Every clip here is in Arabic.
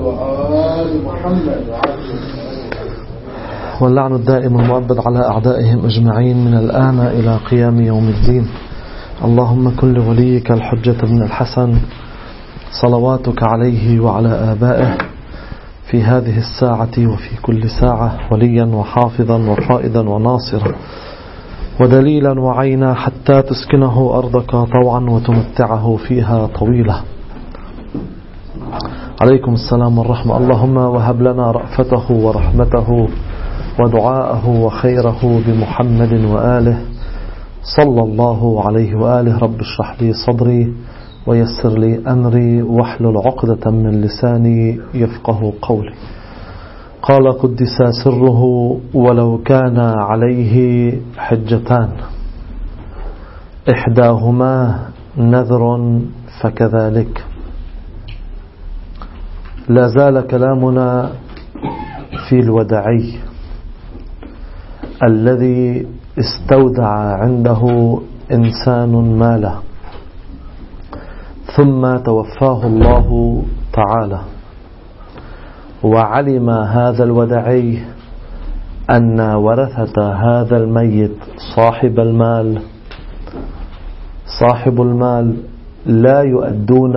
وآل محمد واللعن الدائم المؤبد على أعدائهم أجمعين من الآن إلى قيام يوم الدين. اللهم كن لوليك الحجة بن الحسن صلواتك عليه وعلى آبائه في هذه الساعة وفي كل ساعة وليا وحافظا وقائدا وناصرا ودليلا وعينا حتى تسكنه أرضك طوعا وتمتعه فيها طويلة. عليكم السلام والرحمة. اللهم وهب لنا رأفته ورحمته ودعاءه وخيره بمحمد وآله صلى الله عليه وآله. رب اشرح لي صدري ويسر لي أمري واحلل عقدة من لساني يفقه قولي. قال قدس سره: ولو كان عليه حجتان إحداهما نذر فكذلك. لا زال كلامنا في الودعي الذي استودع عنده إنسان ماله ثم توفاه الله تعالى، وعلم هذا الودعي أن ورثة هذا الميت صاحب المال لا يؤدون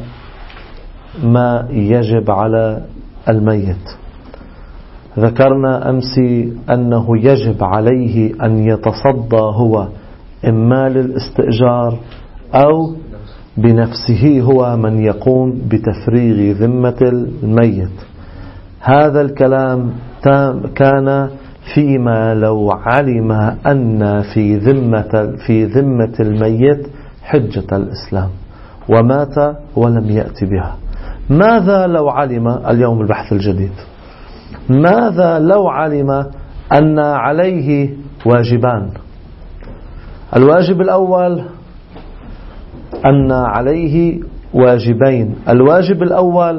ما يجب على الميت. ذكرنا أمس أنه يجب عليه أن يتصدى هو إما للاستئجار أو بنفسه هو من يقوم بتفريغ ذمة الميت. هذا الكلام كان فيما لو علم أن في ذمة الميت حجة الإسلام ومات ولم يأتي بها. ماذا لو علم اليوم البحث الجديد؟ ماذا لو علم أن عليه واجبان؟ الواجب الأول أن عليه واجبين. الواجب الأول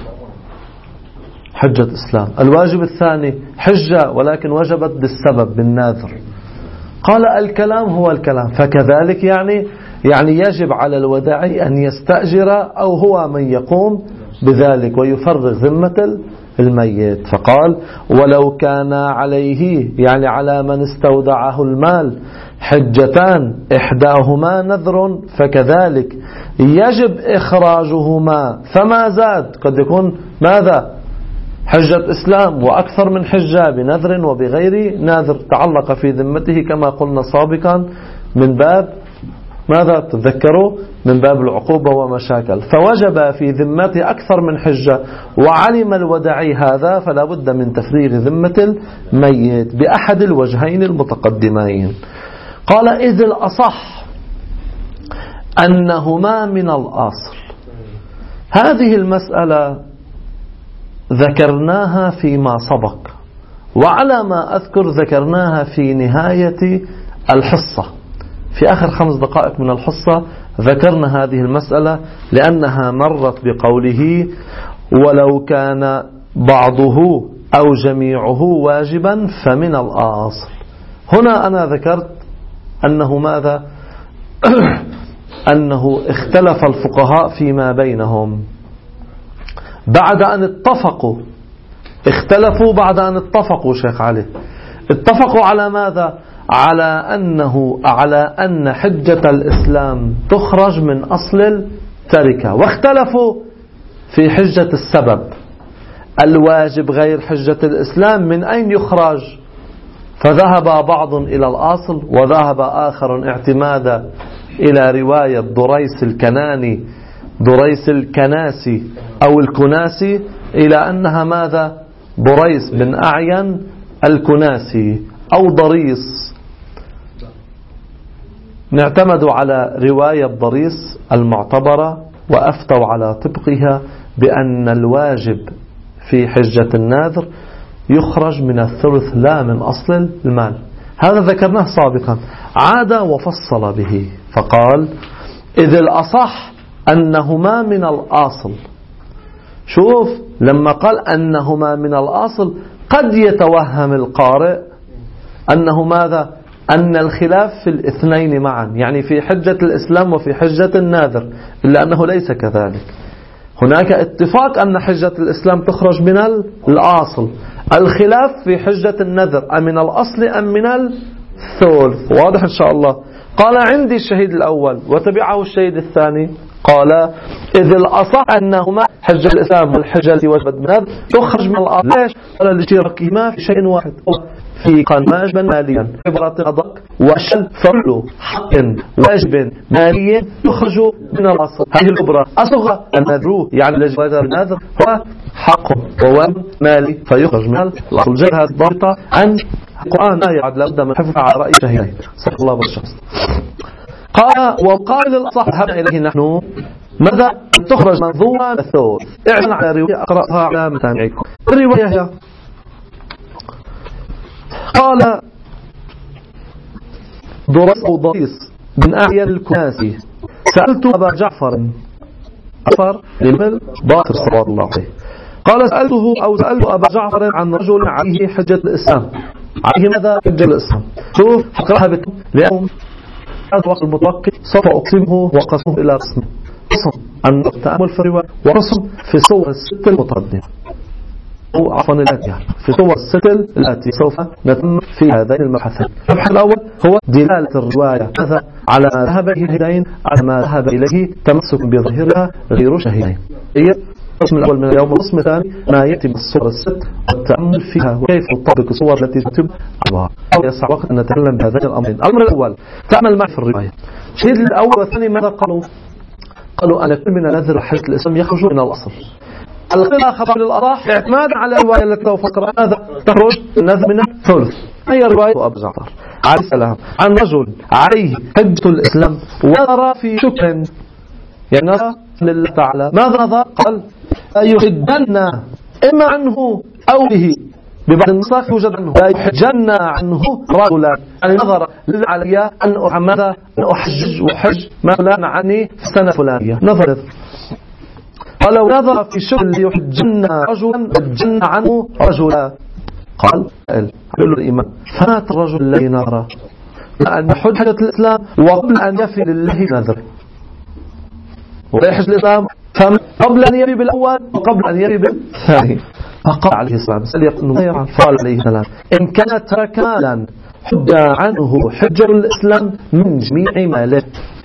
حجة إسلام، الواجب الثاني حجة ولكن وجبت بالسبب بالناذر. قال الكلام هو الكلام، فكذلك يعني يجب على الوداعي أن يستأجر أو هو من يقوم بذلك ويفرغ ذمة الميت. فقال: ولو كان عليه، يعني على من استودعه المال، حجتان إحداهما نذر فكذلك يجب إخراجهما فما زاد. قد يكون ماذا؟ حجة إسلام وأكثر من حجة بنذر وبغير نذر تعلق في ذمته كما قلنا سابقا من باب ماذا؟ تذكروا من باب العقوبة ومشاكل. فوجب في ذمته أكثر من حجة، وعلم الودعي هذا فلا بد من تفريغ ذمة الميت بأحد الوجهين المتقدمين. قال: إذ الأصح أنهما من الأصل. هذه المسألة ذكرناها فيما سبق، وعلى ما أذكر ذكرناها في نهاية الحصة، في آخر 5 دقائق من الحصة ذكرنا هذه المسألة لأنها مرت بقوله: ولو كان بعضه أو جميعه واجبا فمن الأصل. هنا أنا ذكرت أنه ماذا؟ أنه اختلف الفقهاء فيما بينهم بعد أن اتفقوا. اختلفوا بعد أن اتفقوا. شيخ علي اتفقوا على ماذا؟ على أن حجة الإسلام تخرج من أصل التركة، واختلفوا في حجة السبب. الواجب غير حجة الإسلام من أين يخرج؟ فذهب بعض إلى الأصل، وذهب آخر اعتمادا إلى رواية دريس الكناسي أو الكناسي إلى أنها ماذا؟ بريس بن أعين الكناسي أو ضريس. نعتمدوا على رواية ضريس المعتبرة وأفتوا على طبقها بأن الواجب في حجة الناذر يخرج من الثلث لا من أصل المال. هذا ذكرناه سابقا. عاد وفصل به فقال: إذ الأصح أنهما من الأصل. شوف، لما قال أنهما من الأصل قد يتوهم القارئ أنه ماذا؟ أن الخلاف في الاثنين معا، يعني في حجة الإسلام وفي حجة الناذر، إلا أنه ليس كذلك. هناك اتفاق أن حجة الإسلام تخرج من الأصل. الخلاف في حجة النذر، أم من الأصل أم من الثلث. واضح إن شاء الله. قال عندي الشهيد الأول وتبعه الشهيد الثاني. قال إذ الأصح أنهما حجة الإسلام والحجة التي وجبت بالنذر تخرج من الأصل. ليش؟ قال لاشتراكهما في شيء واحد، في قان واجبا ماليا، عبرة أدق وشل فعل حق واجب مالي يخرج من الأصل. هذه العبرة أصغر النذر، يعني الذي وجب بالنذر هو حق وواجب مالي فيخرج من الأصل. جاء هذه الضابطة عن القرآن لا يعد لابد من حفظ على رأي شهيدين صلى الله عليه وسلم. قال وقال الأصح هب إليه نحن ماذا تخرج منظورة الثلث. اعلن على رواية أقرأها على متابعيكم. الرواية هي قال درس أو ضريس من أعيان الكناسي سألت أبا جعفر للمل باطر صلى الله عليه. قال سألت أبا جعفر عن رجل عليه حجة الإسلام. عليه ماذا حجة الإسلام؟ شوف حقرأها بكم لأنهم هذا الوقت المتوقع سوف أقسمه وقسمه إلى قسم. قسم عن التأمل في الرواية وقسم في صور الست المتقدمة أو عفوا الآتية في صور الست التي سوف نتم في هذين المبحثين. المبحث الأول هو دلالة الرواية هذا على ما ذهب إليه الهدين، على ما ذهب إليه تمسك بظاهرها غير شهيدين. هي القسم الأول من اليوم. القسم الثاني ما يأتي بالصور الست والتأمل فيها وكيف نطبق الصور التي تتم عليها. أو يسع وقت أن نتكلم بهذين الأمرين. الأمر الأول تأمل معي في الرواية. الشهيد الأول والثاني ماذا قالوا أن كل من نذر حجة الإسلام يخرج من الأصل. الخلاف خطأ للأراح اعتمادا على الرواية التي توفقر ماذا تخرج النذر من الثلث. هي رواية أبو جعفر عليه السلام عن رجل عليه حجة الإسلام ونرى في شكر، يعني نرى لله تعالى ماذا نظر؟ قال يحجن إما عنه أو به. ببعض النسخ يوجد عنه لا يحجن عنه رجلا، يعني نظر علي أن أحجج وحج ما عني في السنة الفلانية. نظر قال نظر في شكل يحجن رجلا حجن عنه رجلا. قال الإمام فمات الرجل الذي نرى أن حجة الإسلام وقبل أن يفي لله نذر ويحج الإسلام قبل أن يبي بالأول وقبل أن يبي بالثاني. فقال عليه السلام قال عليه السلام إن كانت ترك مالا حج عنه حجة الإسلام من جميع ماله،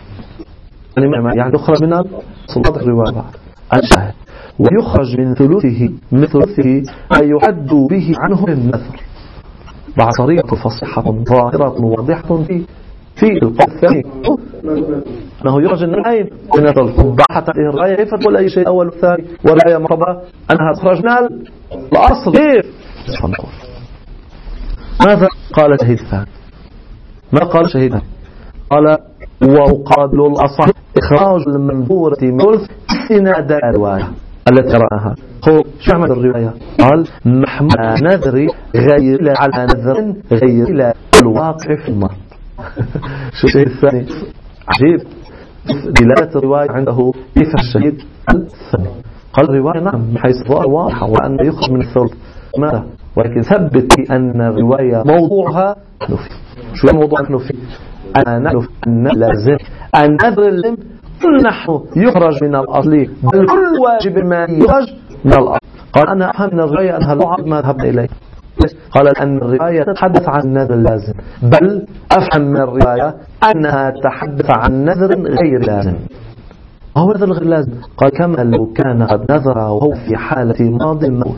يعني يخرج من سلطة الرواية الشاهد ويخرج من ثلثه أي يحد به عنه النذر. بعد طريقة فصيحة ظاهرة واضحة في القول الثاني أنه يخرج النهاية من الضحة الرواية. كيف تقول أي شيء أول والثاني والرواية مرتبة أنها تخرج من الأصل؟ كيف نقول ماذا قال شهيد الثاني؟ ما قال شهيد؟ قال وقابل الأصح إخراج المنظورة من سند الرواية التي قرأناها. شو عمل الرواية؟ قال محمد نذري غير على نذر غير إلى الواقع في المرض. شو الشهيد الثاني؟ عجيب دلالة الرواية عنده كيف الشهيد الثاني. قال الرواية نعم من حيث الظاهر واضحة وأن يخرج من الثلث ماذا، ولكن ثبت أن الرواية موضوعها نفي. شو الموضوع نفي؟ أنا نعرف أن لازم النذر اللي نحن يخرج من الأصل بل كل واجب ما يخرج من الأصل. قال أنا أفهم من الرواية أنها لعب ما ذهبنا إليه. قال أن الرواية تتحدث عن النذر اللازم، بل أفهم من الرواية أنها تتحدث عن نذر غير لازم. هو نذر غير لازم. قال كما لو كان قد نذر وهو في حالة ماضي الموت.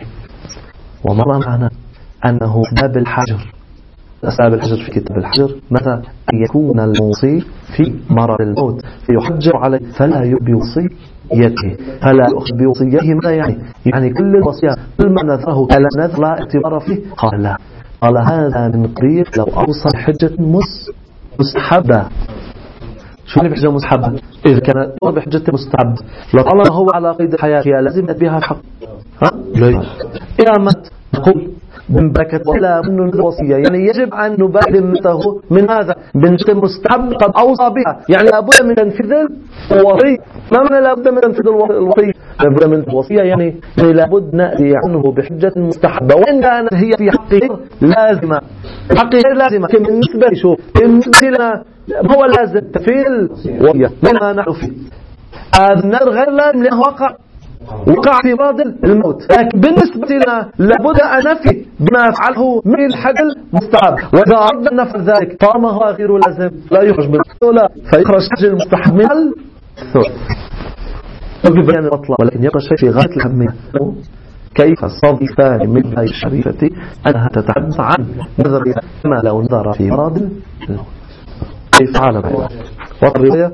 ومر معنا أنه باب الحجر، أسباب الحجر في كتاب الحجر متى أن يكون الموصي في مرض الموت فيحجر عليه فلا يؤبي وصيته، فلا يؤخذ بوصيته. ماذا يعني كل الوصية كل ما نذره كلا نذر لا اعتبار فيه. قال لا، قال هذا من قريب لو أوصى بحجة مستحبة. شو اللي بحجة مستحبة؟ إذا كان بحجة مستحبة لطالما هو على قيد الحياة لازم بها الحق. لا إذا مات نقول بمبكة ولا من الوصية، يعني يجب أن نبالغ مته من هذا بنت مستحب قد أوصى بها، يعني لابد من تنفيذ الوصية. ما معنى لابد من تنفيذ الوصية؟ لابد من الوصية يعني لابد نأتي عنه بحجة مستحبة، وإن كانت هي في حقه لازمة. حقه غير لازمة بالنسبة لنا هو لازم تنفيذ الوصية منها نحن فيه. هذا النذر غير لازم لأنه وقع في باطل الموت. لكن بالنسبة لنا لابد أن نفي بما فعله من الحق المستحب، وإذا أردنا نفعل ذلك طالما هو غير لازم لا يخرج من الثلث فيخرج المستحب من الثلث. بيان المطلب، ولكن يبقى شيء في غاية الأهمية، كيف صديقان من هذه الشريفة أنها تتحدث عن نظر كما لو نظر في مرض الموت. كيف فعل بها والرواية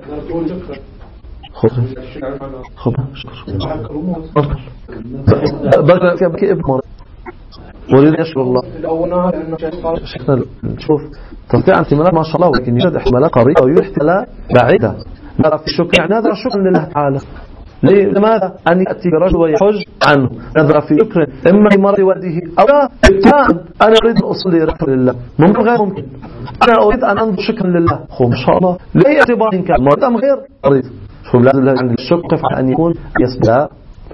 خذها بكي ابن مرض ولذا يشكر الله. شيخنا نشوف تستطيع احتمالات ما شاء الله، ولكن يوجد احتمالات قريبة ويوجد احتمالات بعيدة. نرى في الشكر يعني هذا شكر لله تعالى. لماذا؟ أن يأتي رجل ويحج عنه نظر في شكر إما لمرض والده أو لا ابتداء أنا أريد أن أصلي رحمة لله، ممكن غير ممكن. أنا أريد أن أنظر شكرا لله، إن شاء الله لأي اعتبار إن كان مرض أم غير مريض. شوف لازم عند الشك على أن يكون يصبر. لا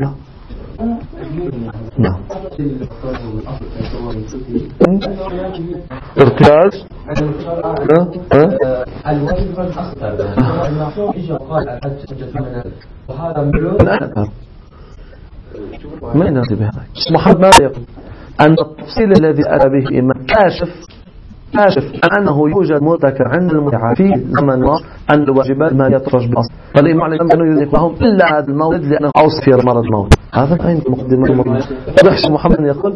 نعم ارتكاز ما ينادي بهذا. محمد ما يقول أن التفصيل الذي أتى به إمام كاشف أنه يوجد مرتكب عند المتعة في زمن ما أن الواجبات ما يطرش بالأصل، فالإمام عليه السلام أنه يذكر لهم إلا هذا المولد لأنه أوصف في مرض الموت. هذا أين مقدمة وضحش محمد يقول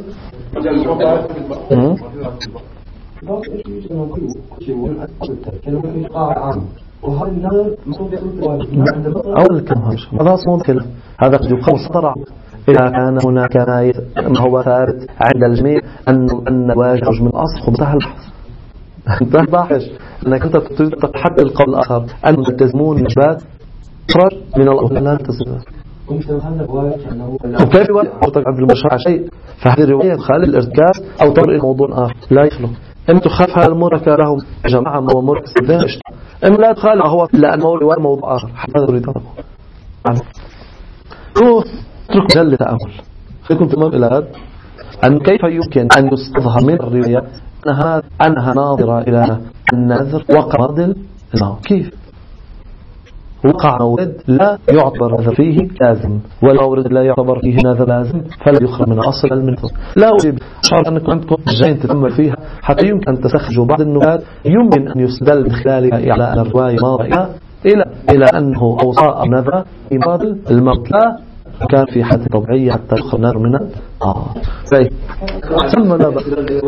أول كلام هذا أصلا كلام هذا قد يقال صرع إذا كان هناك ما هو ثابت عند الجميع أن الواجب من الأصل خمسها البحث. أنت باحث أنك أنت تريد تحقق القول الآخر أن تلتزمون الإثبات خرج من الأصل لا تلتزم. وكيف يوافق عبد المشرع شيء فهذه الرواية خالد الارتكاز أو تمر موضوع آخر لا يخلو. إما تخاف هذا المركز لهم جماعة هو مركز دهش، إما لا تخالف هو لأنه رواية موضوع آخر حتى يريد اترك جل التأمل. فيكم تمام إلى هذا أن كيف يمكن أن يستظهر من الرواية أنها ناظرة إلى النذر وقع مرض الموت. كيف وقع مورد لا يعتبر نذر فيه لازم، والمورد لا يعتبر فيه نذر لازم فلا يخرج من أصل المنذر. لا أريد أشعر أنكم عندكم جايين تتأمل فيها حتى يمكن أن تستخرجوا بعض النكات يمكن أن يستدل من خلالها على أن الرواية ماضية إلى أنه أوصاء نذر في مرض الموت لا كان في حد طبيعية حتى يخرج نذر منها. طيب ثم نذر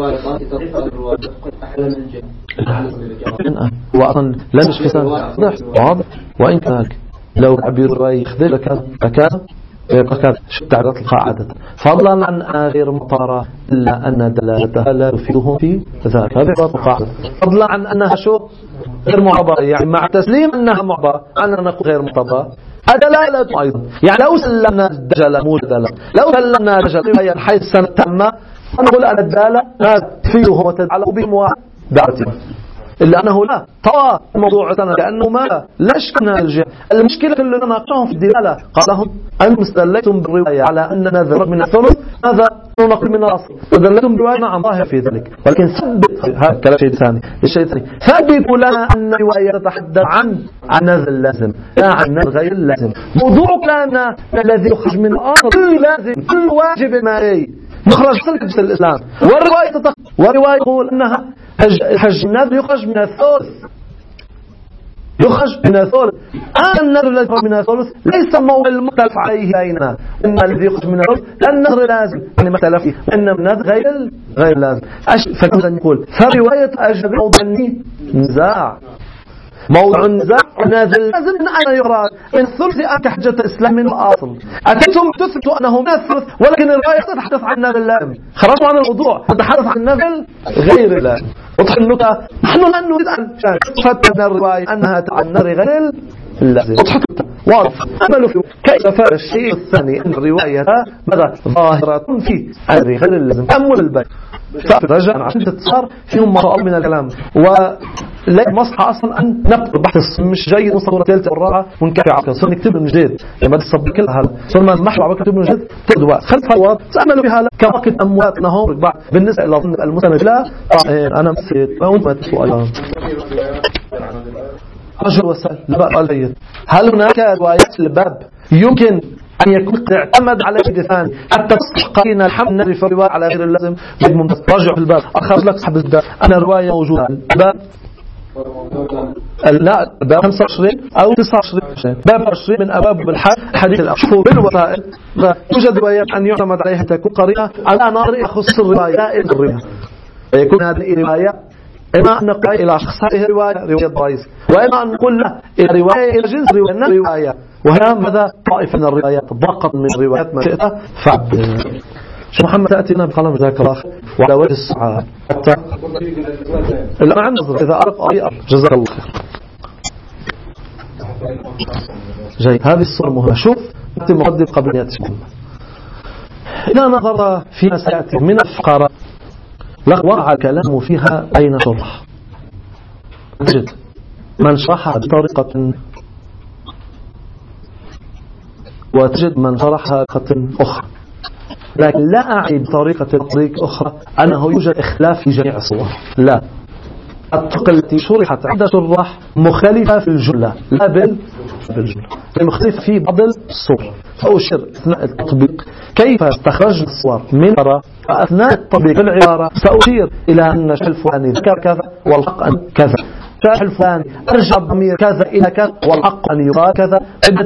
وأصلا لا مش في سنة واضح وإن كان لو عبير الرواية يخدر لكان تعرض القاعدة فضلا عن غير مطارة إلا أن دلالتها لا تفيدهم في ذلك. هذه القاعدة فضلا عن أنها غير معبرة، يعني مع تسليم أنها معبرة أننا نقول غير معبرة الدلالة أيضا. يعني لو سلمنا الدجل مو دلالة، لو سلمنا الدجل حيث سنة تامة نقول أن الدالة لا تفيدهم وتتعلق بهم ودعوتهم، إلا أنه لا طوى الموضوع سنة لأنه ما لا شكنا الجهة. المشكلة اللي ناقشهم في الدلالة قالهم أنتم استدلتم بالرواية على أن نذر من الثلث هذا نقل من الأصل ودلتم بالرواية نعم ظاهر في ذلك، ولكن ثبت هذا كلام شيء ثاني. الشيء الثاني ثبتوا لنا أن الرواية تتحدث عن نذر اللازم لا عن نذر غير اللازم. موضوع كلامنا الذي يخرج من الأصل كل لازم كل واجب مالي يخرج سلك الإسلام، والرواية تقول أنها حج النذر يخرج من الثلث النذر الذي يخرج من الثلث ليس موضوع المختلف عليه بيننا، إن الذي يخرج من الثلث لأن النذر لازم يعني مثلا فيه إن النذر غير لازم. فكذا نقول فرواية أجل موضوع النزاع موضوع النزاع نازل لازم من أين يراد من الثلث أنك حجة الإسلام من الأصل أتيتم تثبتوا أنه من الثلث ولكن الرواية تتحدث عن النذر اللازم. خرجوا عن الموضوع تتحدث عن النذر غير اللازم. وضح النقطة نحن لا نريد أن فتنا الرواية أنها عن النذر غير اللازم. واضح أمل في كيف فرق الشيء الثاني أن الرواية ماذا ظاهرة في النذر غير اللازم. أمل البيت فرجع عشان تتصار فيهم مراء من الكلام ولا مصلحة أصلا أن نبقى بحث مش جيد وصورة ثالثة والرابعة ونكفي عقل صار نكتب من جديد لما تصب كل هذا صار ما محلو عبك نكتب من جديد تدوى خلف هالوقت تأملوا بها كوقت أمواتنا هم بعد بالنسبة إلى المتنج لا أنا مسيت وأنت ما تسوء أيضا رجل وسأل الباب هل هناك روايات الباب يمكن أن يكون تعتمد على شيء ثاني حتى تستحقين الحمد نعرف رواية على غير اللازم ممتاز. رجع في الباب أخرج لك صاحب الباب أنا رواية موجودة الباب لا باب 25 أو 29 باب 20 من أبواب الحديث الأشهر بالوسائل توجد روايات أن يعتمد عليها تكون قرينة على نظر يخص الرواية لا الرواية يكون هذه الرواية إما أن نقول إلى شخص هذه رواية ضعيفة وإما أن نقول له إلى رواية إلى جنس رواية وهنا ماذا طائفة من الروايات ضاقت من الروايات ما شئت فعل محمد تأتينا بقلم ذاك الآخر وعلى وجه السعادة حتى لا عن نظر إذا أرق جزاك الله خير. جيد هذه الصورة مهمة. شوف أنت مقدم قبلياتكم إذا نظر فيما سيأتي من الفقرة وقع الكلام فيها أين شرح تجد من شرحها بطريقة وتجد من شرحها بطريقة أخرى لكن لا أعني بطريقة أخرى أنه يوجد إخلاف في جميع الصور لا الطريقة التي شرحت عند شراح مختلفة في الجملة لا بالجملة المختلف في بعض الصور فأشير أثناء التطبيق كيف استخرجنا الصور من قراءة أثناء التطبيق العبارة سأشير إلى أن الشيء الفلاني ذكر كذا والحق أن كذا الشيء الفلاني أرجع الضمير كذا إلى كذا والحق أن يقال كذا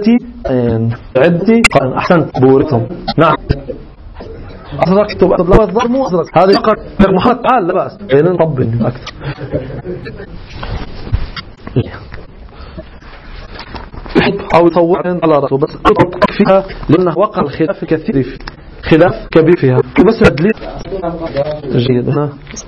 عدتي أحسنت بورتهم نعم أصدقت لو الظهر مو أصدقت هذه فقط محمد تعال لا بأس بين نطبل أكثر أو يطوع على رأسه بس أطبق فيها لأنه وقع الخلاف الكثير فيه خلاف كبير فيها بس تدليل جيد هنا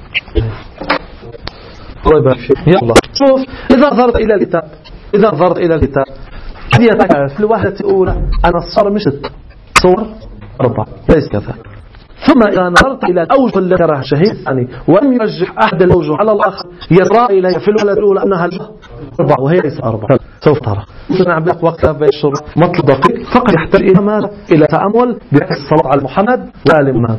يلا شوف إذا نظرت إلى الكتاب هذه تعرف في الوحدة الأولى أنا الصور مشت صور 4 ليس كذا ثم إذا نظرت إلى الأوجه التي ذكرها شهيد ثاني ولم يرجح أحد الأوجه على الآخر يرى إليه في الوحدة الأولى أنها 4 وهي ليس 4 سوف ترى نعم لك وقت بين الشروط مطلب دقيق فقط يحتاج إلى ماذا إلى تأمل بحيث الصلاة على محمد وآل محمد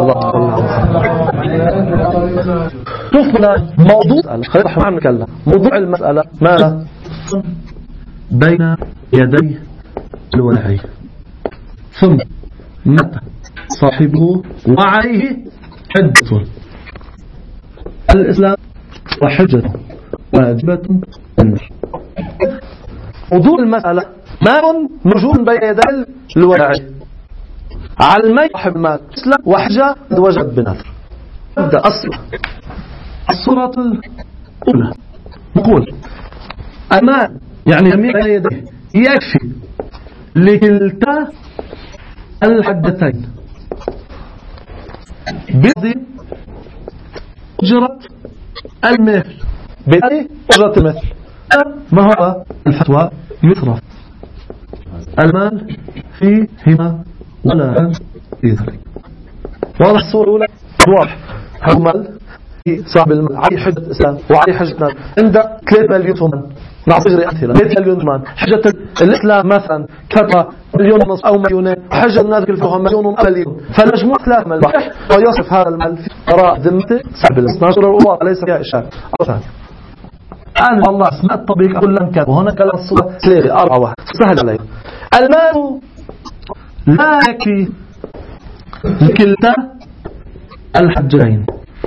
شوفنا موضوع المسألة ماذا بين يدي الوعي ثم متى صاحبه وعليه حجة الإسلام وحجة واجبة النار موضوع المسألة ماء مرجون بين يدي الوعي على الماء صاحب الماء الإسلام وحجة وجب بنذر نبدأ الصورة الأولى نقول أمان يعني جميع يديه يكفي لكلتا الحدتين بيضي أجرة المثل بيضي أجرة المثل ما هو الفتوى يصرف المال فيهما ولا في ذلك واضح الصورة الأولى واضح هو مال صاحب المال علي حجة الإسلام وعلي حجة المال عنده 3 مليون ثمن نعطي أمثلة 3 مليون ثمن حجة الإسلام مثلا كتبة 1.5 مليون أو 2 مليون حجة الناس كلفهم 1 مليون فالمجموع 3 مليون ويصرف هذا المال في قراء ذمته صاحب الإسلام الأولى ليس فيها إشارة الآن والله اسماء الطبيق كلهم كذا وهنا كلام الصورة 3 4 1 سهل عليه المال لا يكفي لكلتا الحجين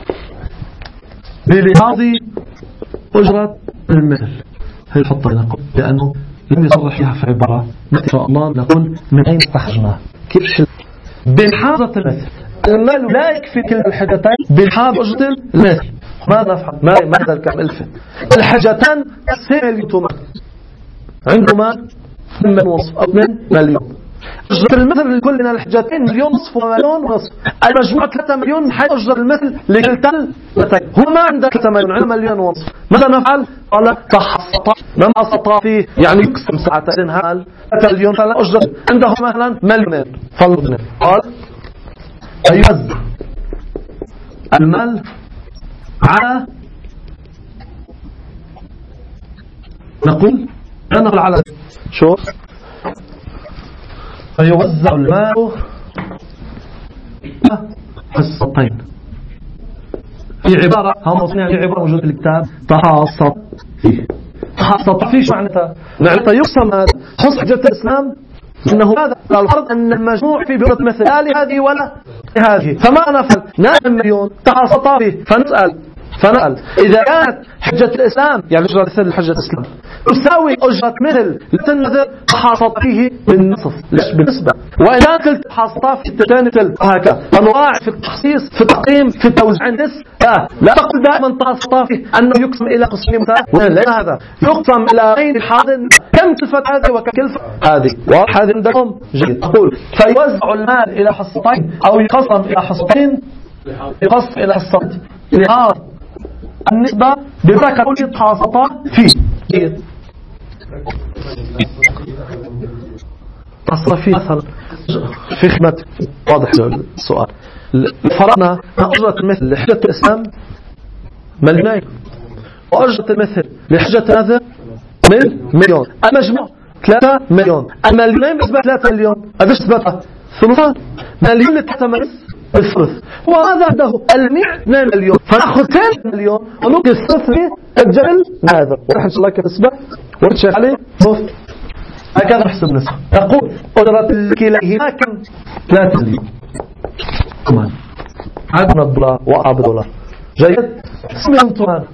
بلحاظ أجرة المثل هي الحطة نقول لأنه لم يصرح فيها في عبارة إن شاء الله نقول من أين استخرجناه كيف بلحاظة المثل المال لا يكفي كل الحجتين بلحاظ أجرة المثل ماذا نفعل ماذا الكلام الفن الحجتان 2 مليون عندهما 2.5 أو 2 مليون أجرة المثل لكل من الحجتين 1.5 مليون و1.5 المجموع 3 مليون حيث أجرة المثل لكلتا هو ما عنده 3 مليون عنده 1.5 مليون ماذا نفعل؟ قال تحصط لما أسطى فيه يعني يقسم ساعتين هال 3 مليون فلا أجرة عنده مثلا 1 مليون فالمثل قال يوزع المال على نقول على شوف فيوزع المال حصتين في عبارة هم مصنع في عبارة موجودة في الكتاب تحاصط فيه حصة فيش معناتها يقسم هذا حصة حجة الإسلام إنه هذا الفرض أن المجموع في بيرة مثل لا لهذه ولا لهذه. فما نفعل نعم مليون تحصط فيه فنسأل إذا كانت حجة الإسلام يعني أجرة مثل حجة الإسلام تساوي أجرة مثل لتنذر تحصط فيه بالنصف بالنسبة، وإن كانت تحصط في الثاني تل هكذا فنراعي في التخصيص في التقييم في التوزيع النسب لا تقول دائما تحصط فيه أنه يقسم إلى قسمين لا هذا يقسم إلى غير حاضر كم كلفة هذه وكم كلفة هذه واضح هذه عندكم جيد. تقول فيوزع المال إلى حصتين أو يقسم إلى حصتين يقسم إلى حصتين النسبة بذلك كل تحصطا فيه تصرفي مثلا في خدمة واضح السؤال فرضنا أجرة المثل لحجة الإسلام مليون وأجرة المثل لحجة هذا مليون المجموع 3 مليون المليون بسبب 3 مليون أفش سببها ثلثان مليون لتحتمل الثلث وهذا عنده 2 مليون فنأخذ 10 مليون ونقل الثلث الجعل هذا ورح نشاء الله كنسبة ورتشيخ عليه هكذا نحسب نسبة تقول أجرة كليهما كم 3 مليون عدنا الدولار وعبد دولار جيد اسمهم طمان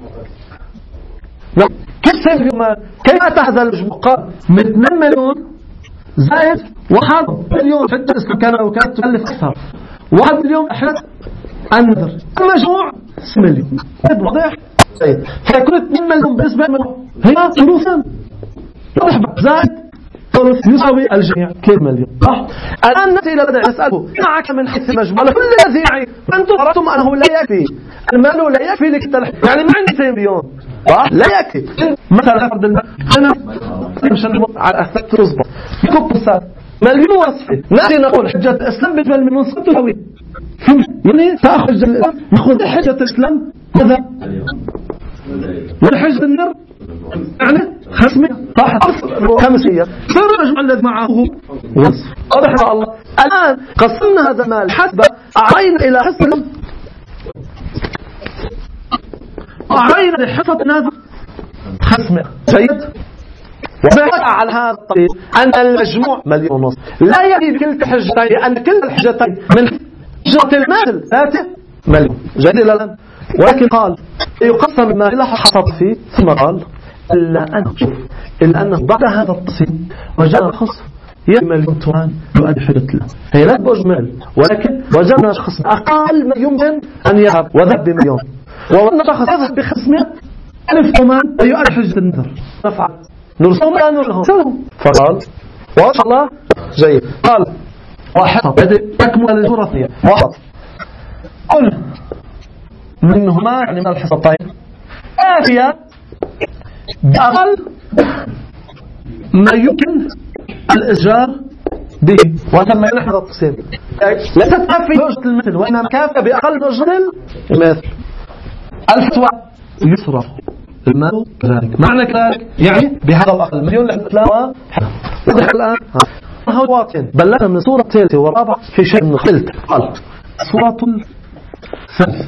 كيف أتى هذا المجموع من 2 مليون زائد 1 مليون في الدرس كانت تكلف أكثر 1 مليون أحد النذر المجموع 6 مليون واضح جيد فيكون 2 مليون بالنسبة هنا ثلثا زائد ثلث يساوي الجميع 3 مليون صح. الآن نأتي إلى بدء نسأله معك من حيث المجموع كل الذي يعي أنتم أردتم أنه لا يكفي المال لا يكفي لك يعني ما عندي 2 مليون لا يكفي مثلا فرض المال أنا مش على أثبت رزبة يكب السار مليون وصفي نأتي نقول حجة الإسلام بالفعل من وصفته تساوي يعني تأخذ الإسلام نأخذ حجة الإسلام هذا والحجة النر يعني 500 صح 500 صار المجموع الذي معه وصف واضح الله. الآن قسمنا هذا المال حسب أعطينا إلى حصة أعطينا لحصة الناس 500 جيد وبعد على هذا الطريق أن المجموع 1.5 مليون لا يعني بكل حجتين لأن كل الحجتين من حجة المال 3 مليون جيد إلى الآن ولكن قال يقسم المال لا حصط فيه ثم قال إلا أنه بعد هذا التقسيم وجاء شخص يأتي مليون توان يؤدي حجة له هي لا بأجمل ولكن وجدنا شخص أقل ما يمكن أن يذهب وذهب ب1,000,000 ووجدنا شخص يذهب ب500,000 تومان يؤدي حجة النذر نفعل نرسلهم لا نرسلهم فقال وإن شاء الله جيد قال واحد تكمل الجرثية واحد كل منهما يعني من الحصتين آتية بأقل ما يمكن الإجار به وتم نحن التقسيم لا تكفي أجرة المثل وإنما كافية بأقل أجرة المثل الفتوى يصرف المال كذلك معنى كذلك يعني بهذا الأقل مليون لحظة وضح الآن هو واطن بلغنا من صورة ثالثة ورابعة في شيء من الثالث قال صورة ثالثة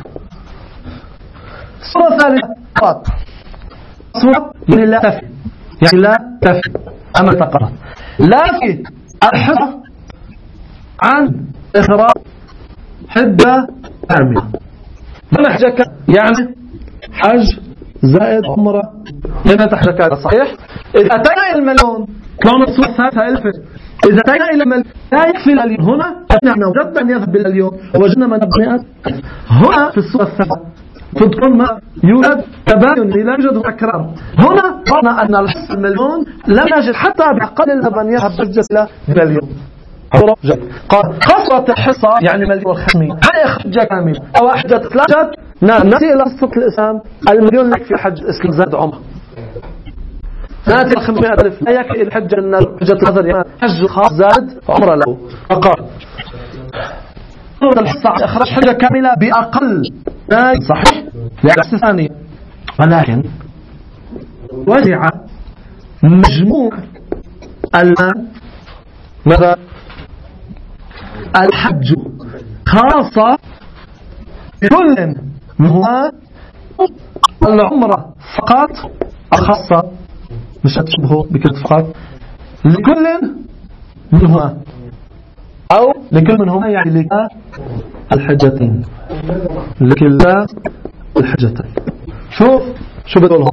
صورة ثالثة قال صورة من لا تفي يعني لا تفي أما تقرأ لا في الحصة عن إخراج حدة كاملة من حجة يعني حج زائد عمره لما تحركات صحيح. إذا أتينا إلى المليون كان الصورة الثالثة ألف إذا أتينا إلى المليون لا يكفي المليون هنا نحن وجدنا أن يذهب بالمليون وجدنا من 100 هنا في الصورة الثالثة تدخل ما يوجد تباين لا يوجد تكرار هنا قلنا أن الحصة المليون لم نجد حتى بأقل من يذهب بالجزء إلى مليون قال قصة الحصة يعني مليون 500 هي حجة كاملة أو حجة ثلاثة نأتي إلى قصة الإسلام المليون يكفي حج إسلام زاد عمر نأتي إلى 500,000 لا يكفي الحجة أن حجة ثلاثة حج خاص زاد عمر له فقال الحصة إخراج حجة كاملة بأقل صحيح لعكس ثانية ولكن وزع مجموع المال ماذا الحج خاصة كل هو العمرة فقط خاصة مش تشبهه بكل فقط لكل منهما أو لكل منهما يعني لكلا الحجتين لكلا الحجتين. شو بتقولهم؟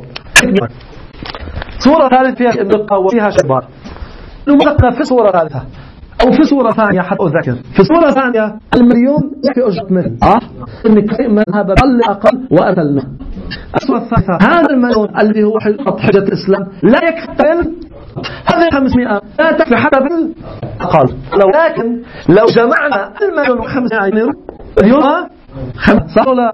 صورة ثالثة فيها دقة وفيها شباب نملقنا في صورة ثالثة أو في صورة ثانية حتى أذكر. في صورة ثانية المليون في أجرة مثل إنك من هذا أقل وأقل منه. الصورة الثالثة هذا المليون اللي هو حجة الإسلام لا يكفي هذه 500 لا تكفي حتى بالأقل. لكن لو جمعنا المليون و500 مليون صار ولا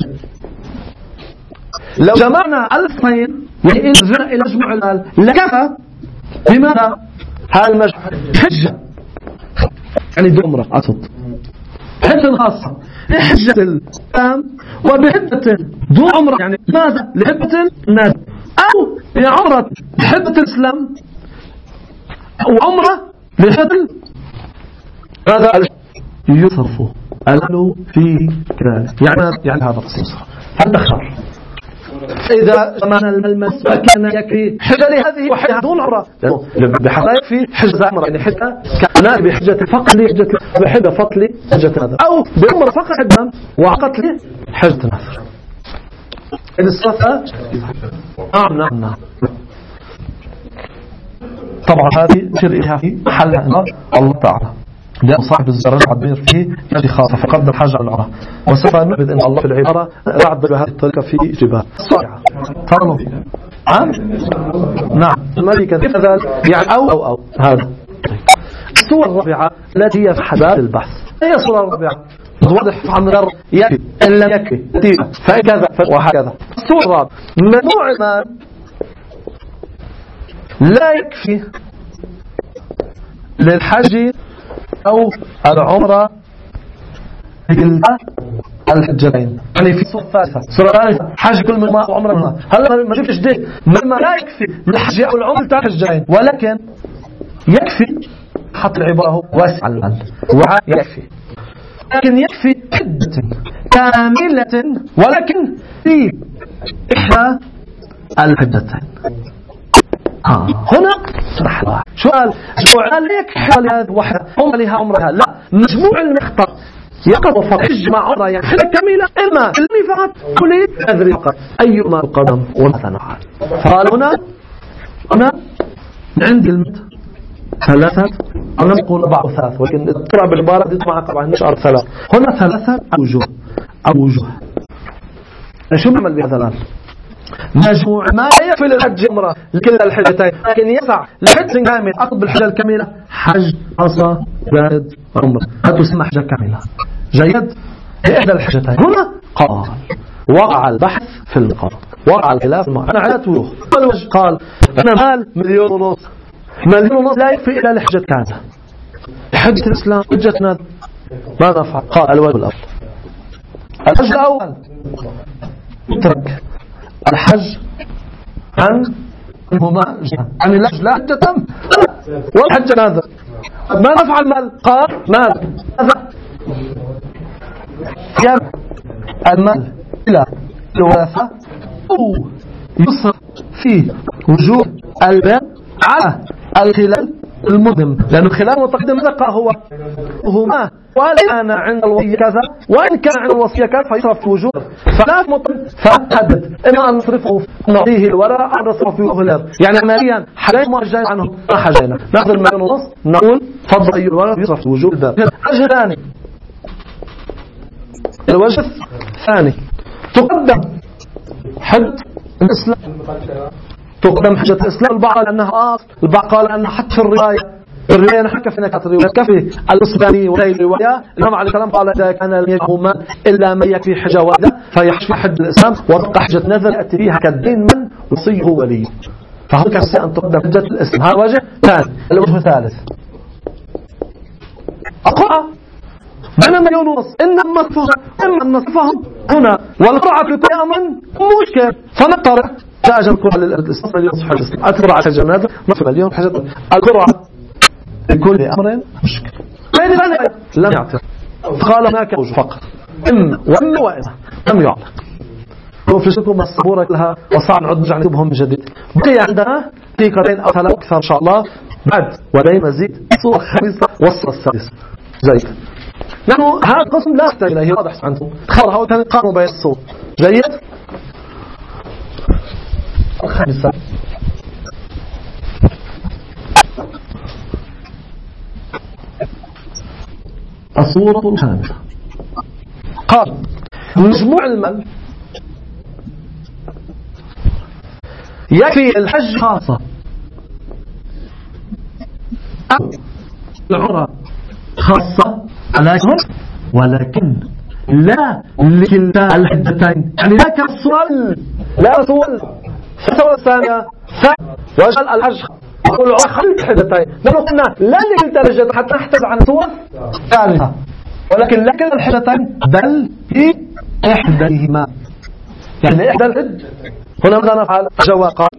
لو جمعنا 2000 يعني إرجع إلى مجموع المال لكفى بماذا؟ هذا المجموع حجة يعني دون عمرة أصد حجة خاصة لحجة الإسلام وبحجة دون عمرة يعني ماذا؟ لحجة الناس أو لعمرة لحجة الإسلام أو عمرة لحجة هذا يصرف الأهل في كذلك يعني هذا خصوصا هذا خار. إذا جمعنا الملمس وكان يكفي حجة لهذه وحجة دون عمرة بحسب يكفي حجة عمرة يعني حجة كانت بحجة فقط لحجة بحجة فقط لحجة نذر أو بعمرة فقط حجة وعقد لحجة نذر. الصفة نعم طبعا هذه شرعها في محلها الله تعالى لأن صاحب الزرع عبير فيه يجي خاصة فقدم حاجة على العمرة وسوف نبذ إن الله في العبارة رعد بهذه الطريقة في جبال الصائعة قالوا نعم الملكة كذا يعني أو هذا. الصورة الرابعة التي هي في حداد البحث هي الصورة الرابعة واضح عن غير يكفي إن لم يكفي فكذا وهكذا. الصورة الرابعة ممنوع المال لا يكفي للحج أو العمرة الحجتين يعني في صورة ثالثة صورة ثالثة حج كل من ما وعمرة منها هلا ما جبتش دي ما لا يكفي للحج أو العمرة تاع الحجتين ولكن يكفي حط العبارة واسع المال ويكفي لكن يكفي حجة كاملة ولكن في إحدى الحجتين. هنا سؤال ليك حال واحدة هم لها عمرها لا مجموع المختار يقضوا فقط حج مع عمرها يعني حجة كاملة إما كلمي فقط كلي أدري فقط أيما القدم وماذا نفعل. فقال هنا عند المت ثلاثة أنا نقول أربع ثلاث ولكن الطرع بالعبارة دي طبعا طبعا مش أربع ثلاث هنا ثلاثة أوجه شو نعمل بهذا الآن؟ مجموع ما يكفي للحج عمرة لكل الحجتين لكن يسع لحج كامل أطلب الحجة الكاملة حج عصا زائد عمرة هذا تسمى حجة كاملة جيد لإحدى الحجتين. هنا قال وقع البحث في المقام وقع الخلاف أنا على وجوه قال أنا مال 1.5 مليون 1.5 مليون لا يكفي إلى الحجة كاملة حجة الإسلام حجتنا ماذا فعل؟ قال الوجه الأول الحج الأول ترك الحج عنهما عن الحج لا حجة تم والحج ماذا ما نفعل المال قال ماذا يرجع المال إلى الوراثة أو يصرف في وجوب البيع على الخلال المقدم لأن الخلال المتقدم ذكر هما وإن عند الوصية كذا وإن كان عند الوصية كذا فيصرف في وجوب فلا مقدم فحدد إما أن نصرفه نعطيه الورع أو نصرف في الغلاب يعني عمليا حالين ما جاي عنه ما حاجينا نأخذ 1.5 مليون نقول فضل أي الورع يصرف في وجوب الباب. الوجه الثاني تقدم حج الإسلام تقدم حجة الإسلام البعض قال أنها البعض قال أنها حتى في الرواية نحكى في نكات الرواية كفي الإسلامي وغير الرواية الإمام عليه السلام قال إذا كان لم يجهما إلا من يكفي حجة واحدة فيحج حج الإسلام وتبقى حجة نذر يأتي فيها كالدين من وصيه وليه فهو كسي أن تقدم حجة الإسلام. هذا وجه ثاني. الوجه الثالث أقرأ بين 1.5 مليون إما نصفهم هنا والقرعة في كل أمر مشكل فنضطر جاء القرعة للإسلام مليون صفحة الإسلام القرعة حجة النذر نصف مليون حجة القرعة لكل أمر مشكل غير ذلك لم يعترف فقال هناك وجه فقط إما وإما لم يعلق وفي شكل الصبورة لها وصعب نعد نرجع نكتبهم من جديد بقي عندنا دقيقتين أو ثلاث أكثر إن شاء الله بعد ولي مزيد الصورة الخامسة والصورة السادسة. جيد. نحن هذا القسم لا يحتاج إليه، واضح عندكم. خبر هو كان قارنوا بين الصور. جيد. الخامسة الصورة الخامسة قال مجموع المال يكفي الحج خاصة أو العمرة خاصة ولكن لا لكلتا الحجتين، يعني لا كالسؤال لا سؤال الصورة الثانية وجل الحج أقول خلق حجتين. نحن قلنا لا لكلتا الحجتين حتى نحتاج عن صور ثالثة، ولكن لا كلتا الحجتين بل في إحداهما، يعني إحدى الحج. هنا ماذا نفعل؟ جواب قال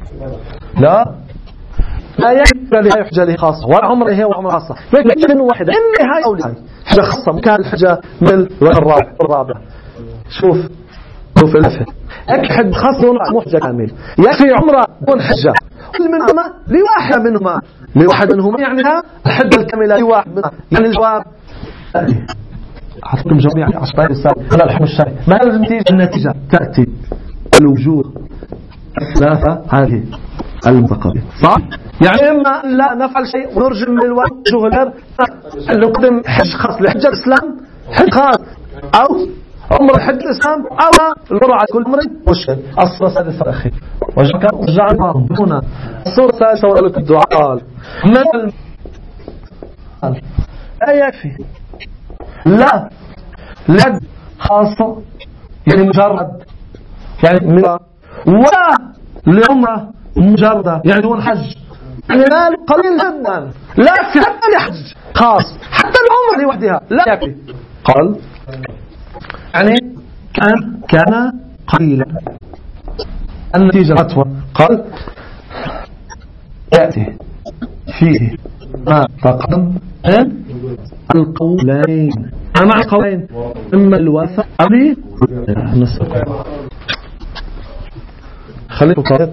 لا يكفي لها حجة له خاصة ولا عمره هي وعمره خاصة، يكفي إنه واحدة إني هاي أو هاي حجة خاصة كان الحجة من الرابع. شوف الفهم حج خاصة مو حجة كامل، يكفي عمره دون حجة كل منهما لواحد منهما يعني الحجة الكاملة لواحد منهما. يعني الجواب أعطيكم جواب يعني 10 دقائق لا الحكم الشرعي ما لازم تيجي النتيجة تأتي الوجوه الثلاثة هذه المتقابلة صح؟ يعني إما لا نفعل شيء ونرجم من الوجوه غير نقدم حج خاص لحج الإسلام حج خاص أو عمر حج الإسلام أو الورع على كل مريض وشهد. الصورة السادسة أخي وجعل هنا الصورة السادسة ولك الدعاء من لا يكفي لا لد خاصة يعني مجرد يعني ولا لعمرة مجردة يعني دون حج، يعني مال قليل جدا لا يكفي حتى لحج خاص حتى العمرة لوحدها لا يكفي. قال يعني كان قليلا. النتيجة الأطول قال يأتي فيه ما تقدم القولين مع القولين إما الوثق أبي نصر. خليكم قاعدة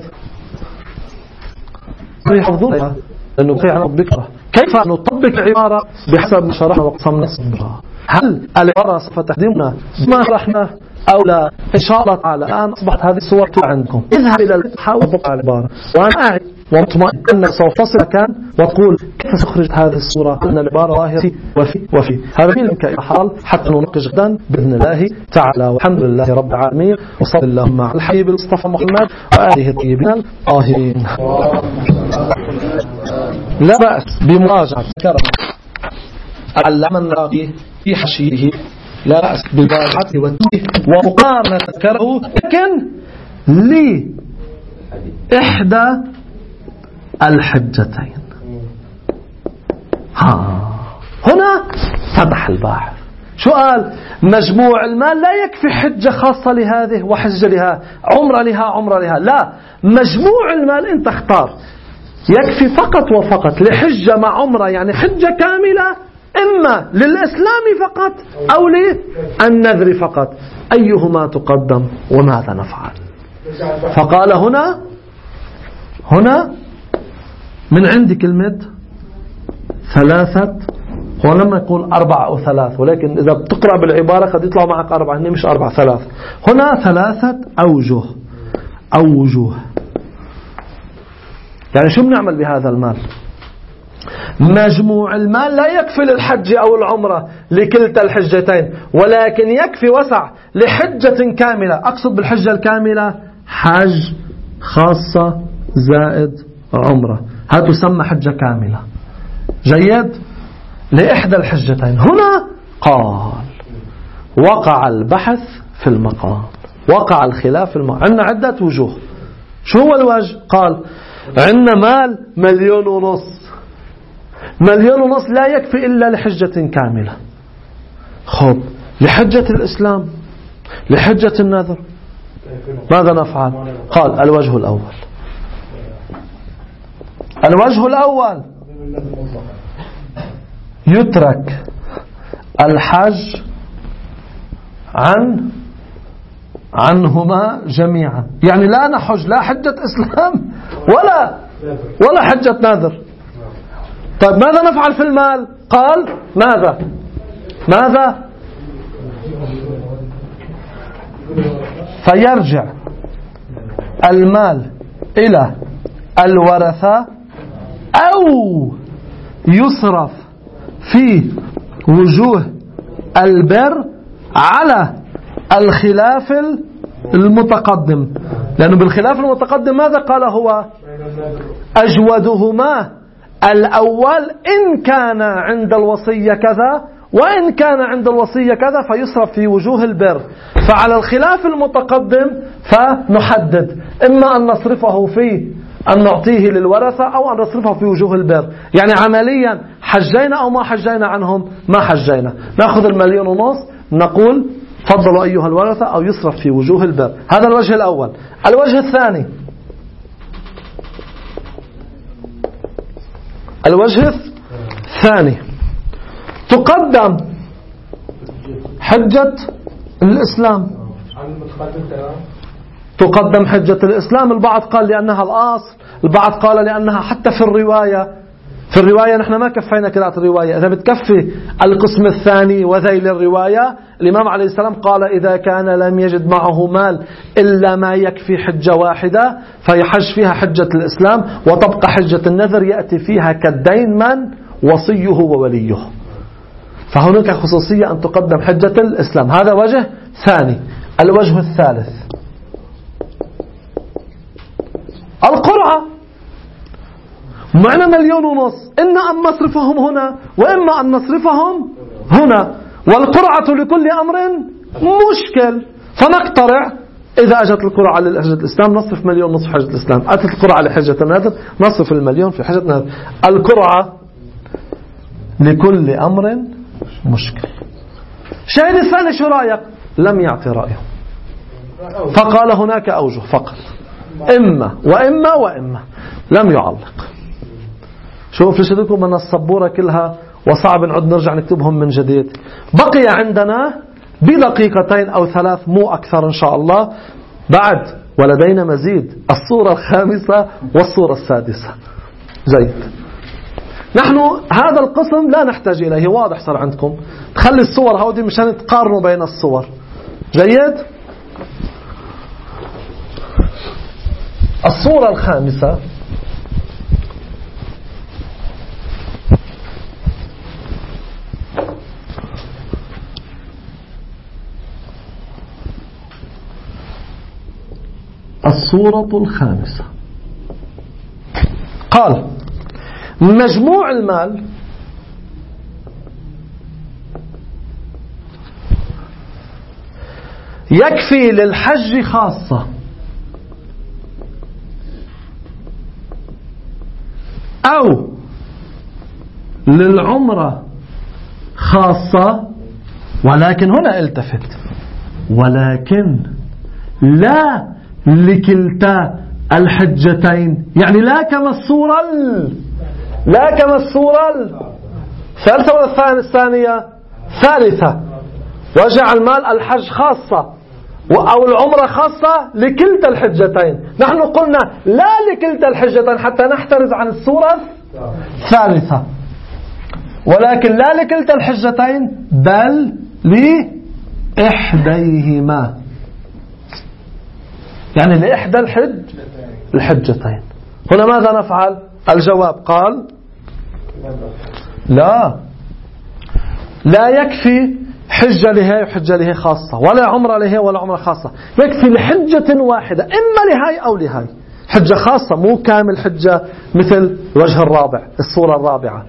يحفظونها لأنه كيف نطبقها، كيف نطبق العبارة بحسب ما شرحنا وقسمنا صدرها. هل العبارة سوف تخدمنا ما شرحناه أو لا؟ إن شاء الله تعالى الآن أصبحت هذه الصور عندكم. اذهب إلى حاول تطبق العبارة وأنا أعد ومطمئن أنك سوف تصل كان وتقول كيف تخرج هذه الصورة أن العبارة ظاهرة وفي هذا من كحال حتى نناقش غدا بإذن الله تعالى. والحمد لله رب العالمين وصلى اللهم على الحبيب المصطفى محمد وآله الطيبين الطاهرين. لا بأس بمراجعة العلامة النراقي في حشيه، لا بأس بالمراجعة ومقارنة ذكره لكن لإحدى الحجتين. هنا فتح الباحث. سؤال مجموع المال لا يكفي حجة خاصة لهذه وحجة لها عمرة لها لا، مجموع المال انت اختار يكفي فقط وفقط لحجة مع عمرة، يعني حجة كاملة إما للإسلام فقط أو للنذر فقط، أيهما تقدم وماذا نفعل؟ فقال هنا من عند كلمة ثلاثة، هو لما يقول 4 أو 3 ولكن إذا بتقرأ بالعبارة قد يطلع معك 4 هني مش 4 3. هنا 3 أوجه أو وجوه. يعني شو بنعمل بهذا المال؟ مجموع المال لا يكفي للحج أو العمرة لكلتا الحجتين، ولكن يكفي وسع لحجة كاملة. أقصد بالحجة الكاملة حج خاصة زائد عمرة، هذا تسمى حجة كاملة. جيد؟ لإحدى الحجتين. هنا قال وقع البحث في المقام، وقع الخلاف في المقام. عندنا عدة وجوه. شو هو الوجه؟ قال عندنا مال 1,500,000. 1,500,000 لا يكفي إلا لحجة كاملة. خب لحجة الإسلام لحجة النذر ماذا نفعل؟ قال الوجه الأول يترك الحج عن عنهما جميعا. يعني لا نحج لا حجة إسلام ولا حجة نذر. طيب ماذا نفعل في المال؟ قال ماذا فيرجع المال إلى الورثة أو يصرف في وجوه البر على الخلاف المتقدم. لأنه بالخلاف المتقدم ماذا قال هو؟ أجودهما الأول إن كان عند الوصية كذا، وإن كان عند الوصية كذا فيصرف في وجوه البر. فعلى الخلاف المتقدم فنحدد إما أن نصرفه في أن نعطيه للورثة أو أن نصرفه في وجوه البر. يعني عمليا حجينا أو ما حجينا عنهم؟ ما حجينا. نأخذ 1.5 مليون نقول فضلوا أيها الورثة أو يصرف في وجوه البر. هذا الوجه الأول. الوجه الثاني، تقدم حجة الإسلام. تقدم حجة الإسلام. البعض قال لأنها الأصل، البعض قال لأنها حتى في الرواية نحن ما كفينا قراءة الرواية. إذا بتكفي القسم الثاني وذيل الرواية، الإمام عليه السلام قال إذا كان لم يجد معه مال إلا ما يكفي حجة واحدة فيحج فيها حجة الإسلام، وتبقى حجة النذر يأتي فيها كالدين من وصيه ووليه. فهناك خصوصية أن تقدم حجة الإسلام. هذا وجه ثاني. الوجه الثالث، القرعة. معنا 1.5 مليون، إما أن نصرفهم هنا وإما أن نصرفهم هنا، والقرعة لكل أمر مشكل. فنقترع إذا أجت القرعة لحجة الإسلام نصرف 1.5 مليون في حجة الإسلام، أتت القرعة لحجة النذر نصرف 1,000,000 في حجة النذر. القرعة لكل أمر مشكل. شاهد الثاني شو رأيك؟ لم يعطي رأيه، فقال هناك أوجه فقط، إما وإما لم يعلق. شوف ليش لكم من الصبورة كلها وصعب نعد نرجع نكتبهم من جديد. بقي عندنا بدقيقتين أو 3 مو أكثر إن شاء الله بعد، ولدينا مزيد، الصورة 5 والصورة 6. جيد. نحن هذا القسم لا نحتاج إليه، واضح صار عندكم. تخلي الصور هودي مشان تقارنوا بين الصور. جيد. الصورة 5 الصورة 5 قال مجموع المال يكفي للحج خاصة أو للعمرة خاصة، ولكن هنا التفت، ولكن لا لكلتا الحجتين. يعني لا كما الصورة الثالثة ولا الثانية؟ ثالثة. وجعل المال الحج خاصة أو العمرة خاصة لكلتا الحجتين. نحن قلنا لا لكلتا الحجتين حتى نحترز عن الصورة الثالثة، ولكن لا لكلتا الحجتين بل لإحديهما، يعني لإحدى الحجتين. هنا ماذا نفعل؟ الجواب قال لا يكفي حجة لهي وحجة لهي خاصة، ولا عمرة لهي ولا عمرة خاصة. يكفي لحجة واحدة، إما لهي أو لهي. حجة خاصة مو كامل حجة مثل الوجه الرابع، الصورة الرابعة.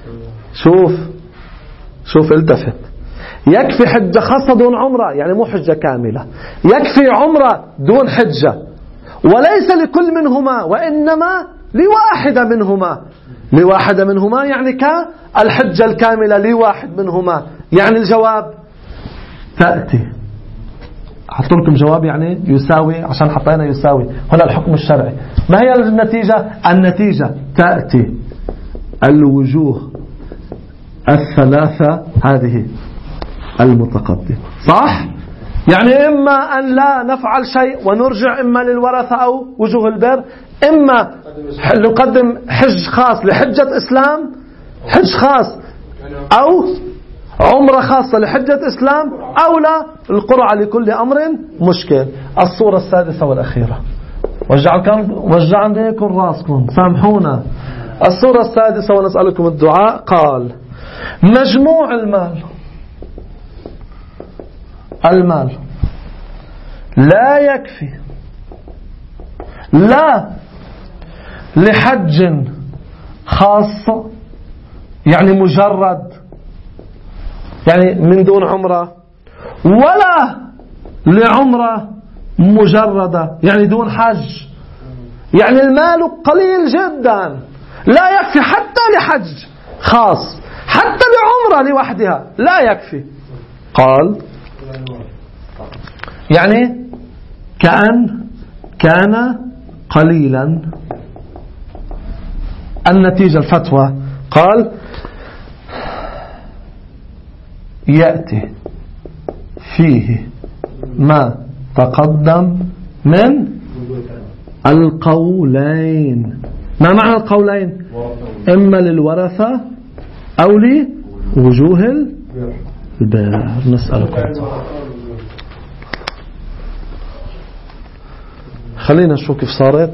شوف التفت. يكفي حجة خاصة دون عمرة، يعني مو حجة كاملة. يكفي عمرة دون حجة، وليس لكل منهما وإنما لواحدة منهما يعني كالحجة الكاملة لواحد منهما. يعني الجواب تأتي، أحط لكم جواب يعني يساوي، عشان حطينا يساوي هنا الحكم الشرعي. ما هي النتيجة تأتي الوجوه 3 هذه المتقدمة، صح؟ يعني إما أن لا نفعل شيء ونرجع إما للورثة أو وجوه البر، إما نقدم حج خاص لحجة إسلام، حج خاص أو عمرة خاصة لحجة إسلام، أو لا القرعة لكل أمر مشكل. الصورة السادسة والأخيرة، وجعلكم راسكم سامحونا. الصورة السادسة ونسألكم الدعاء. قال مجموع المال لا يكفي لا لحج خاص، يعني مجرد يعني من دون عمرة، ولا لعمرة مجردة يعني دون حج، يعني المال قليل جدا لا يكفي حتى لحج خاص، حتى لعمرة لوحدها لا يكفي. قال يعني كان قليلا. النتيجة الفتوى قال يأتي فيه ما تقدم من القولين. ما معنى القولين؟ إما للورثة أو لوجوه البر. نسألكم، خلينا نشوف كيف صارت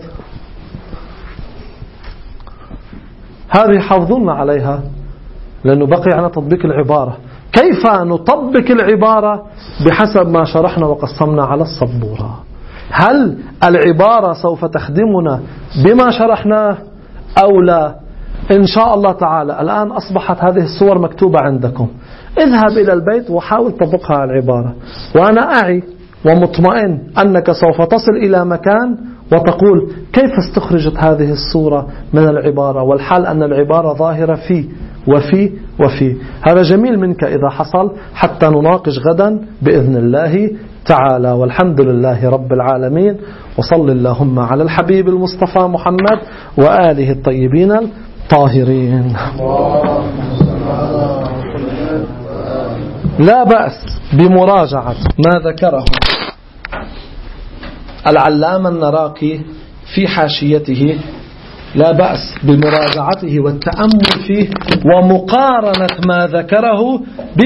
هذه. حافظونا عليها لأنه بقي على تطبيق العبارة. كيف نطبق العبارة بحسب ما شرحنا وقسمنا على السبورة؟ هل العبارة سوف تخدمنا بما شرحناه أو لا؟ إن شاء الله تعالى الآن أصبحت هذه الصور مكتوبة عندكم. اذهب إلى البيت وحاول تطبقها على العبارة، وأنا أعي ومطمئن أنك سوف تصل إلى مكان وتقول كيف استخرجت هذه الصورة من العبارة، والحال أن العبارة ظاهرة في وفي وفي. هذا جميل منك إذا حصل، حتى نناقش غدا بإذن الله تعالى. والحمد لله رب العالمين، وصل اللهم على الحبيب المصطفى محمد وآله الطيبين الطاهرين. لا بأس بمراجعة ما ذكره العلامة النراقي في حاشيته، لا بأس بمراجعته والتأمل فيه ومقارنة ما ذكره